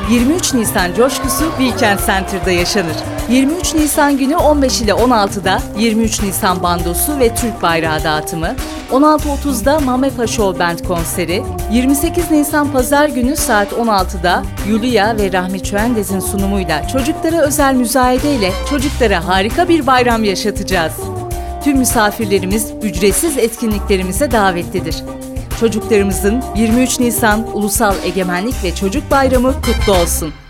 23 Nisan coşkusu Weekend Center'da yaşanır. 23 Nisan günü 15 ile 16'da 23 Nisan bandosu ve Türk bayrağı dağıtımı, 16.30'da Mamepa Show Band konseri, 28 Nisan Pazar günü saat 16'da Yulia ve Rahmi Çöendez'in sunumuyla çocuklara özel müzayede ile çocuklara harika bir bayram yaşatacağız. Tüm misafirlerimiz ücretsiz etkinliklerimize davetlidir. Çocuklarımızın 23 Nisan Ulusal Egemenlik ve Çocuk Bayramı kutlu olsun.